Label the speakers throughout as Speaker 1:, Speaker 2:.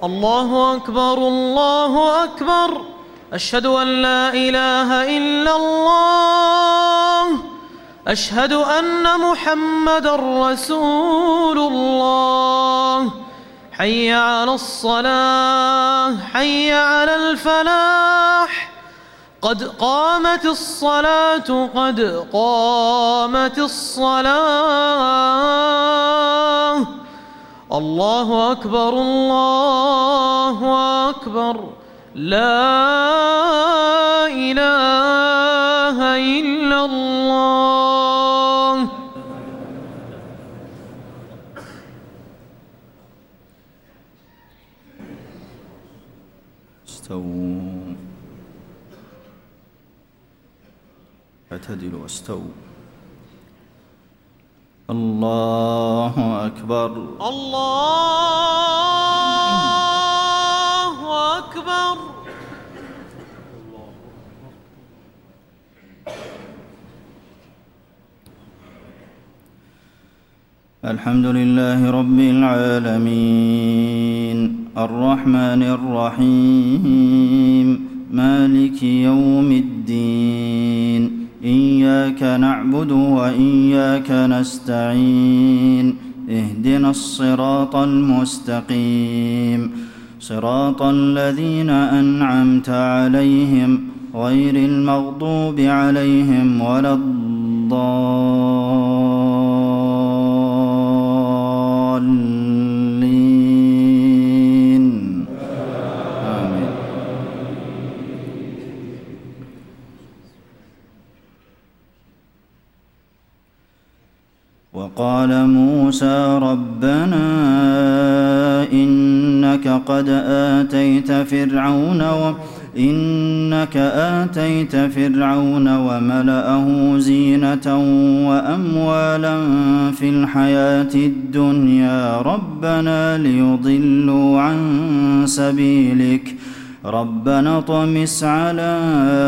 Speaker 1: الله أكبر الله أكبر. أشهد أن لا إله إلا الله. أشهد أن محمدًا رسول الله. حي على الصلاة حي على الفلاح. قد قامت الصلاة قد قامت الصلاة. الله أكبر الله أكبر. لا إله إلا الله.
Speaker 2: استووا اعتدلوا واستووا. الله أكبر
Speaker 1: الله أكبر.
Speaker 2: الحمد لله رب العالمين الرحمن الرحيم مالك يوم الدين. إياك نعبد وإياك نستعين. اهدنا الصراط المستقيم صراط الذين أنعمت عليهم غير المغضوب عليهم ولا الضالين. آمين. وقال موسى ربنا إنك آتيت فرعون وملأه زينة وأموالا في الحياة الدنيا ربنا ليضلوا عن سبيلك ربنا اطمس على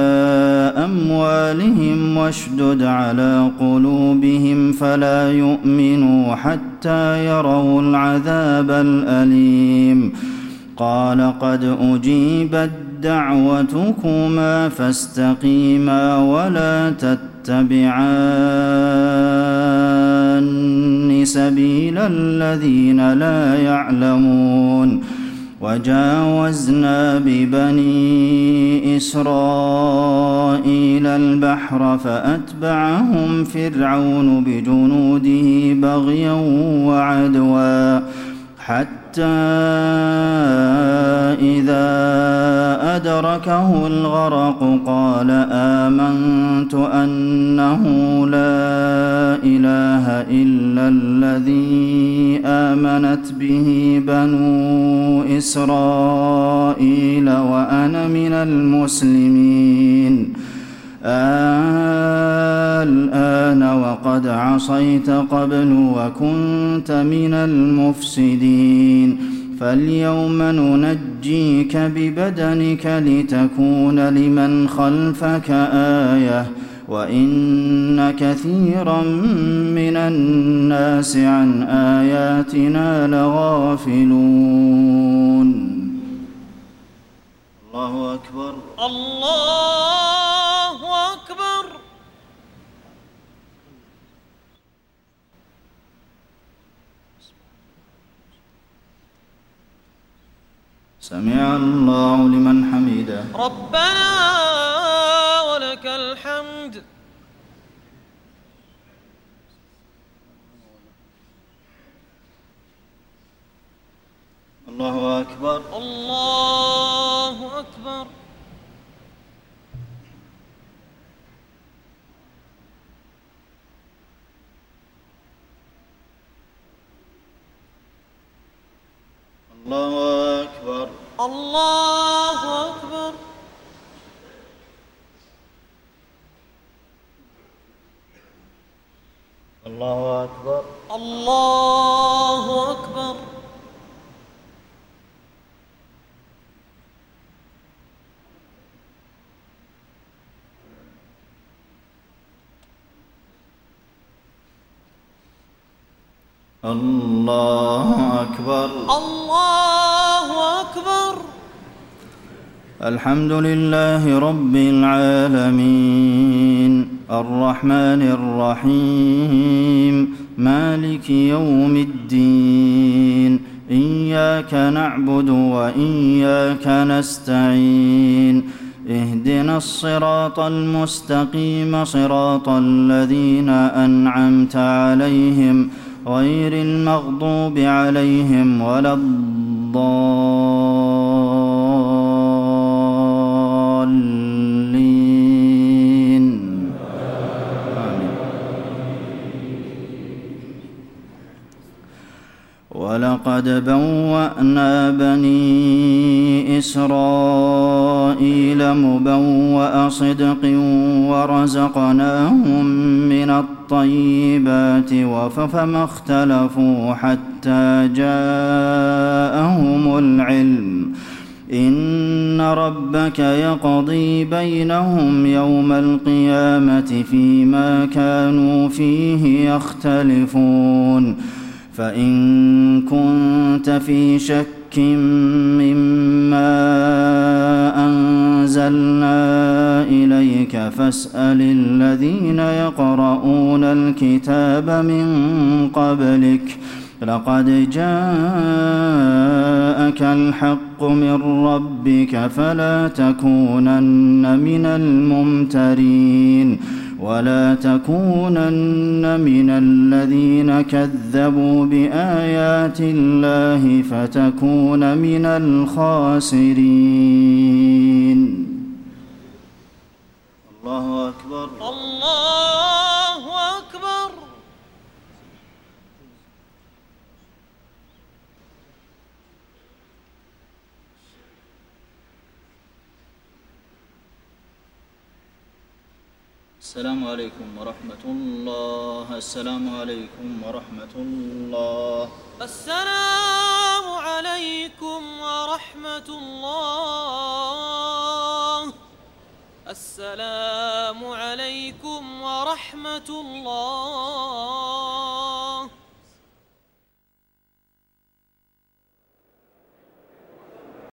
Speaker 2: أموالهم واشدد على قلوبهم فلا يؤمنوا حتى يروا العذاب الأليم. قال قد أجيبت دعوتكما فاستقيما ولا تتبعان سبيل الذين لا يعلمون. وجاوزنا ببني إسرائيل البحر فأتبعهم فرعون بجنوده بغيا وعدوا حتى إذا أدركه الغرق قال آمنت أنه لا إله إلا الذي آمنت به بنو إسرائيل وأنا من المسلمين. الآن وقد عصيت قبل وكنت من المفسدين فاليوم ننجيك ببدنك لتكون لمن خلفك آية وإن كثيرا من الناس عن آياتنا لغافلون. الله أكبر
Speaker 1: الله أكبر.
Speaker 2: سمع الله لمن حمده
Speaker 1: ربنا ولك الحمد.
Speaker 2: الله أكبر
Speaker 1: الله أكبر.
Speaker 2: الله أكبر
Speaker 1: الله أكبر.
Speaker 2: الله أكبر
Speaker 1: الله أكبر.
Speaker 2: الله أكبر
Speaker 1: الله أكبر.
Speaker 2: الحمد لله رب العالمين الرحمن الرحيم مالك يوم الدين إياك نعبد وإياك نستعين اهدنا الصراط المستقيم صراط الذين أنعمت عليهم غير المغضوب عليهم ولا الضالين آمين. ولقد بوأنا بني إسرائيل مبوأ صدق ورزقناهم من الطيبات فما اختلفوا حتى جاءهم العلم إن ربك يقضي بينهم يوم القيامة فيما كانوا فيه يختلفون فإن كنت في شك مما أنزلنا إليك فاسأل الذين يقرؤون الكتاب من قبلك لقد جاءك الحق من ربك فلا تكونن من الممترين ولا تكونن من الذين كذبوا بآيات الله فتكون من الخاسرين. الله أكبر.
Speaker 1: الله أكبر.
Speaker 2: السلام عليكم ورحمة الله. السلام عليكم ورحمة الله.
Speaker 1: السلام عليكم ورحمة الله. السلام عليكم ورحمة الله.